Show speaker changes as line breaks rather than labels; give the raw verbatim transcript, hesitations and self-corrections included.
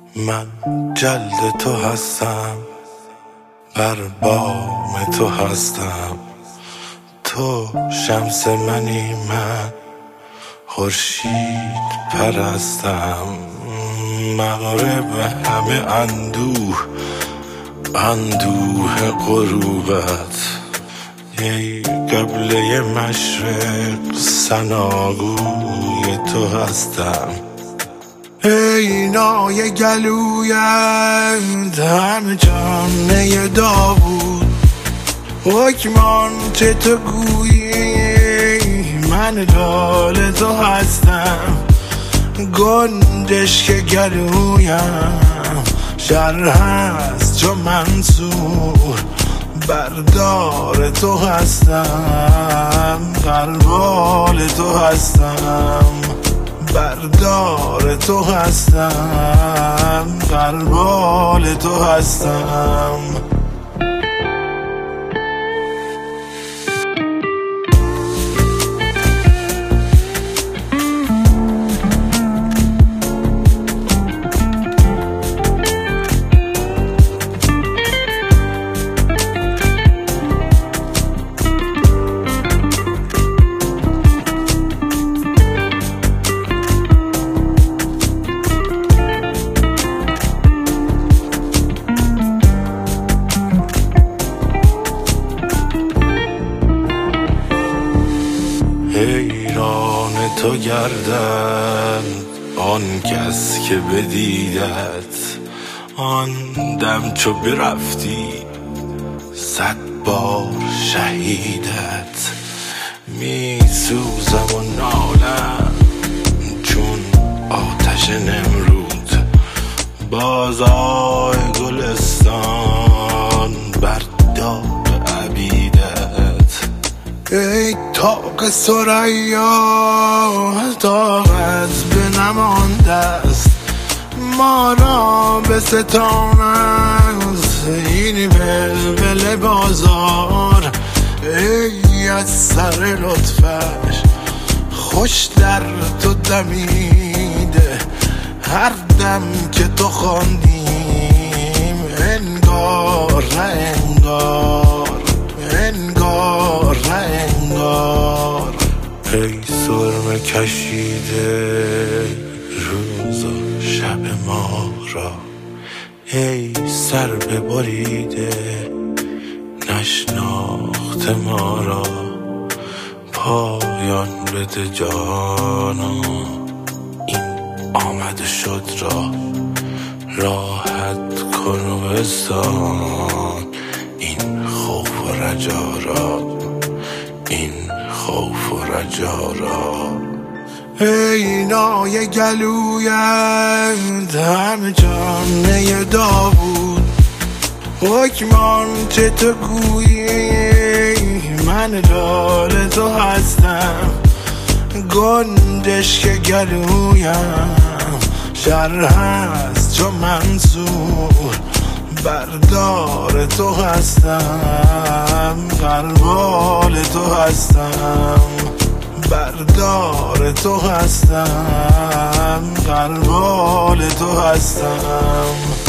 من جلد تو هستم، بر بام تو هستم، تو شمس منی، من خورشید پرستم. مغرب همه اندوه اندوه غروبت، ای قبله مشرق ثناگوی تو هستم. ای نای گلویت همه جامعه داوود، حکمان چه تو گویی من لال تو هستم. گندش که گلویم شر هست چو منصور، بردار تو هستم، غربال تو هستم، بردار تو هستم، غربال تو هستم. حیران تو گردند آن کس که بدیدت، آن دم چو برفتی صد بار شهیدت. می سوزم و نالم چون آتش نمرود، بازای گلستان بر داغ عبیدت. ای طاق ثریا طاقت به نمانده است، ما را به ستان است این بلبل بازار. ای از سر لطفش خوش در تو دمیده، هر دم که تو خواندیم انگار نه انگار، انگار نه انگار. ای سرمه کشیده روز و شب ما را، ای سر ببریده نشناخت ما را. پایان بده جانا این آمد شد را، راحت کن و بسان این خوف و رجا را، این خوف و رجا را. ای نای گلویت همه جامعه داوود، حکمان چه تو گویی من لال تو هستم. گندش که گلویم شر هست چو منصور، بردار تو هستم، غربال تو هستم، بردار تو هستم، غربال تو هستم.